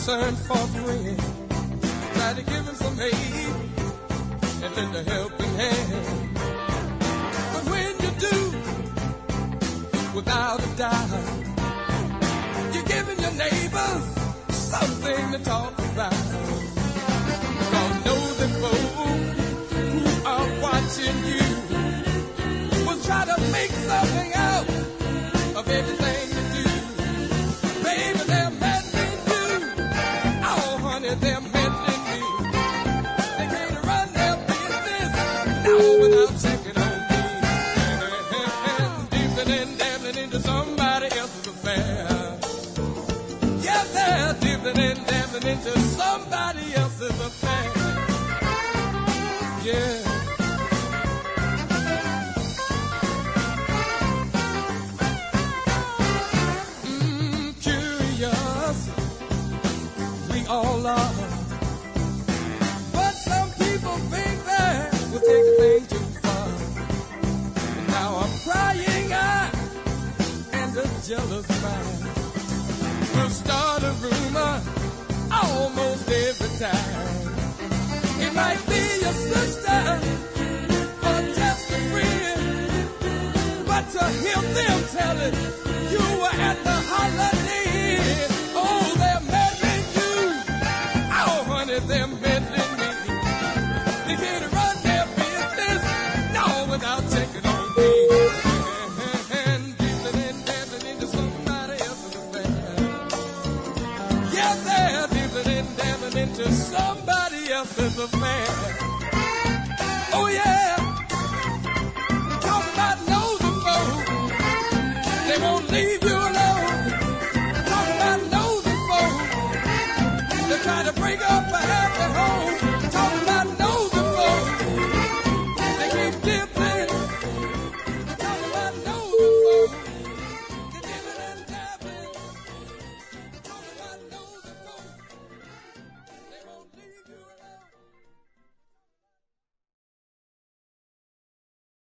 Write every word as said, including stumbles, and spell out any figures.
concern for friends. Try to give him some aid and lend a helping hand. But when you do, without a doubt, you're giving your neighbors something to talk about. Cause know the folks who are watching you will try to make something out of everything you do. Baby, they're meddling you. Oh, honey, they're meddling me. They can't run their business now without checking on me. And dipping and dabbling into somebody else's affair. Yeah, they're dipping and dabbling into somebody else's affair. Yeah. All are. But some people think that will take a thing too far. And now I'm crying eye and a jealous mind will start a rumor almost every time. It might be your sister or just a friend, but to hear them tell it, you were at the holiday. Oh, they're they're meddling me. They can't run their business, no, without checking on me. And dipping and dabbling into somebody else's affair. Yeah, they're dipping and dabbling into somebody else's affair. Oh, yeah. Talk about nosy folks. They won't leave you